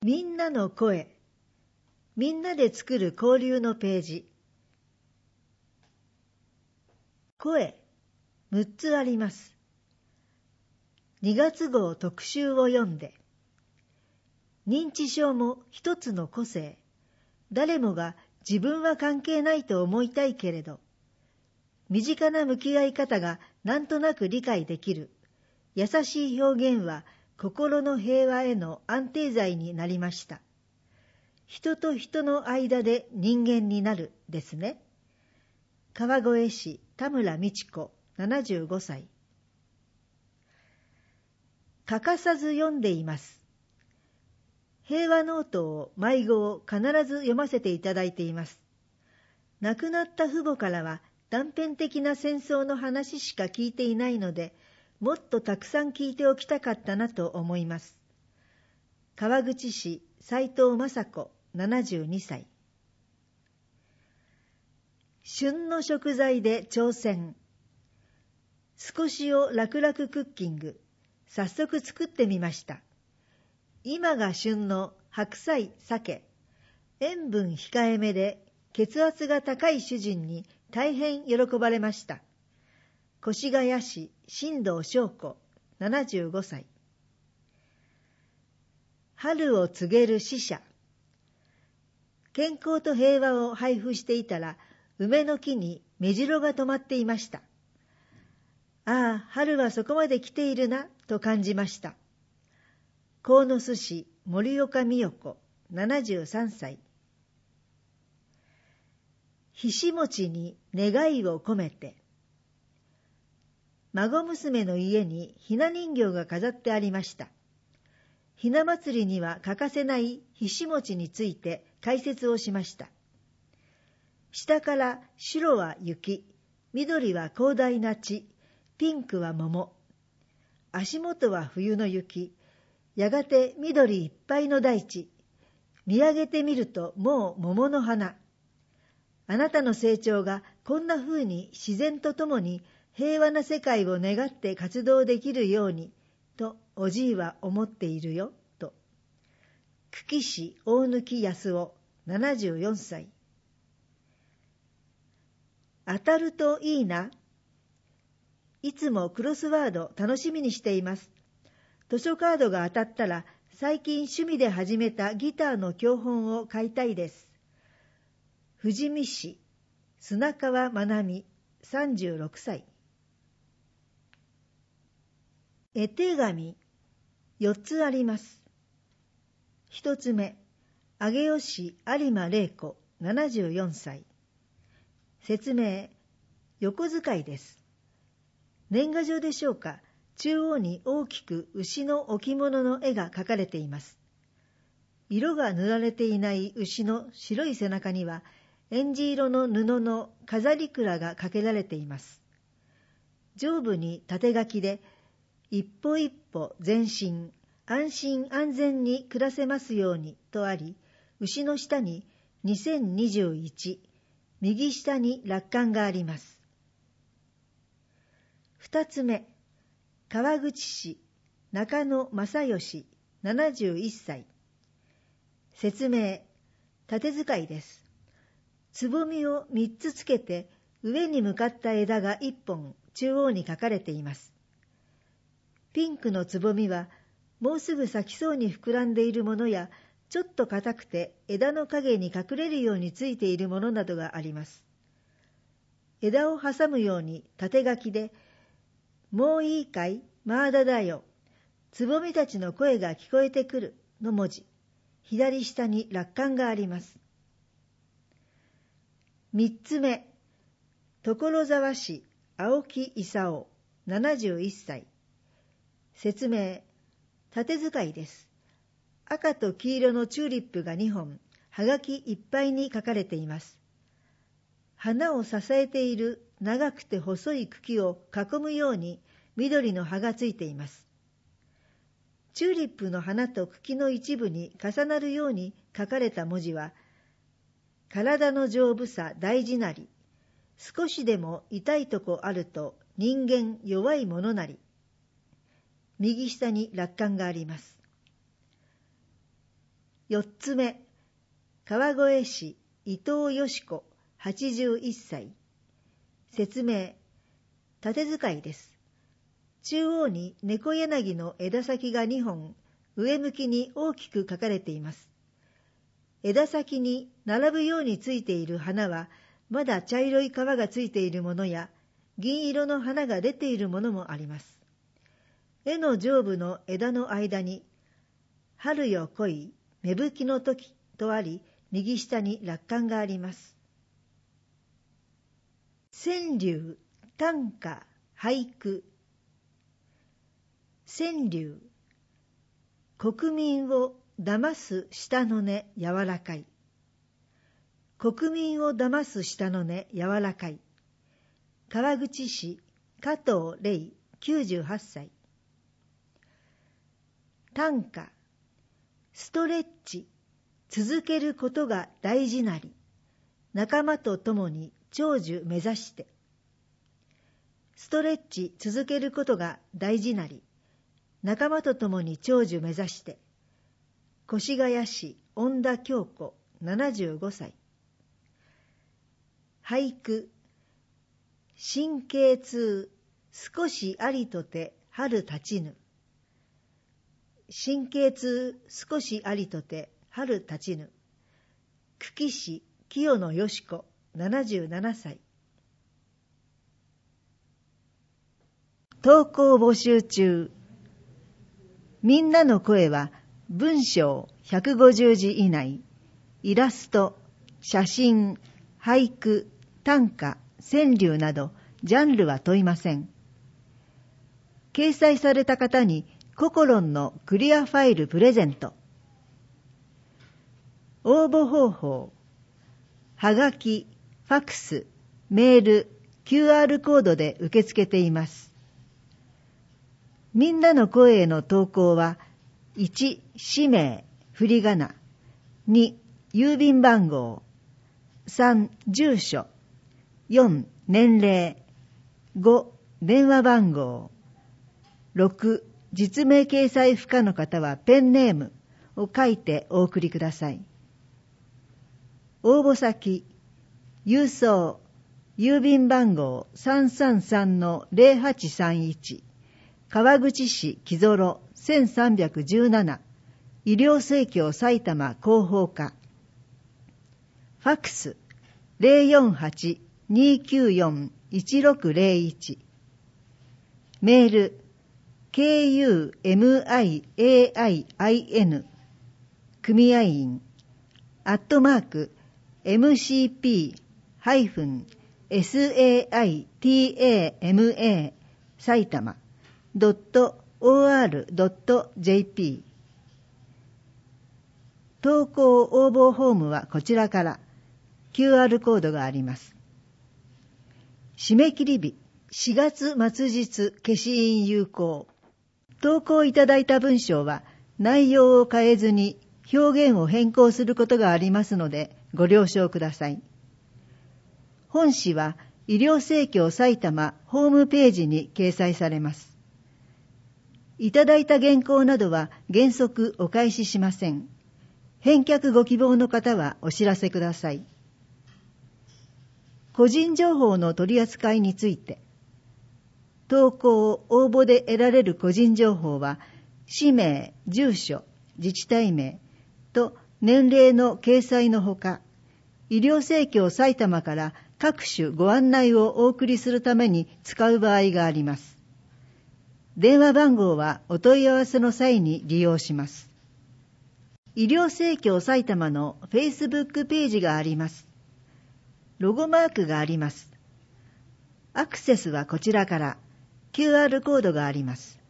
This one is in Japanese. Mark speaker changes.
Speaker 1: みんなの声。みんなで作る交流のページ。声、6つあります。2月号特集を読んで。認知症も一つの個性。誰もが自分は関係ないと思いたいけれど、身近な向き合い方がなんとなく理解できる。優しい表現は心の平和への安定剤になりました。人と人の間で人間になるですね。川越市田村美智子75歳。欠かさず読んでいます。平和ノートを毎号必ず読ませていただいています。亡くなった父母からは断片的な戦争の話しか聞いていないので、もっとたくさん聞いておきたかったなと思います。川口市斉藤雅子72歳。旬の食材で挑戦。少しを楽々クッキング。早速作ってみました。今が旬の白菜、鮭。塩分控えめで血圧が高い主人に大変喜ばれました。越谷市新藤翔子75歳。春を告げる使者。健康と平和を配布していたら、梅の木に目白が止まっていました。ああ、春はそこまで来ているな、と感じました。鴻巣市森岡美代子73歳。ひし餅に願いを込めて。孫娘の家にひな人形が飾ってありました。ひな祭りには欠かせないひし餅について解説をしました。下から白は雪、緑は広大な地、ピンクは桃。足元は冬の雪、やがて緑いっぱいの大地。見上げてみるともう桃の花。あなたの成長がこんな風に自然とともに平和な世界を願って活動できるように、とおじいは思っているよ、と。久喜市大貫康夫74歳。当たるといいな。いつもクロスワード楽しみにしています。図書カードが当たったら最近趣味で始めたギターの教本を買いたいです。富士見市砂川まなみ36歳。絵手紙4つあります。1つ目、上尾市有馬玲子74歳。説明、横使いです。年賀状でしょうか。中央に大きく牛の置物の絵が描かれています。色が塗られていない牛の白い背中には、えんじ色の布の飾り蔵がかけられています。上部に縦書きで、一歩一歩前進、安心安全に暮らせますようにとあり、牛の下に2021、右下に落款があります。二つ目、川口市中野正義71歳。説明、縦使いです。つぼみを3つつけて、上に向かった枝が1本中央に書かれています。ピンクのつぼみは、もうすぐ咲きそうに膨らんでいるものや、ちょっと硬くて枝の影に隠れるようについているものなどがあります。枝を挟むように縦書きで、もういいかい、まだだよ。つぼみたちの声が聞こえてくるの文字。左下に落款があります。三つ目、所沢市青木勲71歳。説明、縦使いです。赤と黄色のチューリップが2本、はがきいっぱいに書かれています。花を支えている長くて細い茎を囲むように緑の葉がついています。チューリップの花と茎の一部に重なるように書かれた文字は、体の丈夫さ大事なり、少しでも痛いとこあると人間弱いものなり。右下に落款があります。 4つ目、川越市伊藤よし子81歳。説明、縦使いです。中央に猫柳の枝先が2本、上向きに大きく書かれています。枝先に並ぶようについている花は、まだ茶色い皮がついているものや、銀色の花が出ているものもあります。絵の上部の枝の間に、春よ来い、芽吹きの時とあり、右下に落款があります。川柳、短歌、俳句。川柳、国民を騙す舌の根柔らかい。国民を騙す舌の根柔らかい。川口市加藤玲98歳。短歌、ストレッチ、続けることが大事なり、仲間と共に長寿目指して。ストレッチ続けることが大事なり、仲間と共に長寿目指して。越谷市恩田京子75歳。俳句、神経痛、少しありとて春立ちぬ。神経痛、少しありとて春立ちぬ。久喜市清野よし子77歳。投稿募集中。みんなの声は文章150字以内、イラスト、写真、俳句、短歌、川柳などジャンルは問いません。掲載された方にココロンのクリアファイルプレゼント。応募方法、はがき、ファクス、メール、QR コードで受け付けています。みんなの声への投稿は、1、氏名、振り仮名、2、郵便番号、3、住所、4、年齢、5、電話番号、6、実名掲載不可の方はペンネームを書いてお送りください。応募先、郵送、郵便番号 333-0831、川口市木園1317、医療生協埼玉広報課。ファクス 048-294-1601。メール KUMIAIIN 組合員@MCP-SAITAMA 埼玉.or.jp。 投稿応募フォームはこちらから QR コードがあります。締め切り日4月末日消印有効。投稿いただいた文章は内容を変えずに表現を変更することがありますのでご了承ください。本誌は医療生協埼玉ホームページに掲載されます。いただいた原稿などは原則お返ししません。返却ご希望の方はお知らせください。個人情報の取り扱いについて、投稿・応募で得られる個人情報は、氏名、住所、自治体名と年齢の掲載のほか、医療生協埼玉から各種ご案内をお送りするために使う場合があります。電話番号はお問い合わせの際に利用します。医療生協埼玉の Facebook ページがあります。ロゴマークがあります。アクセスはこちらから QR コードがあります。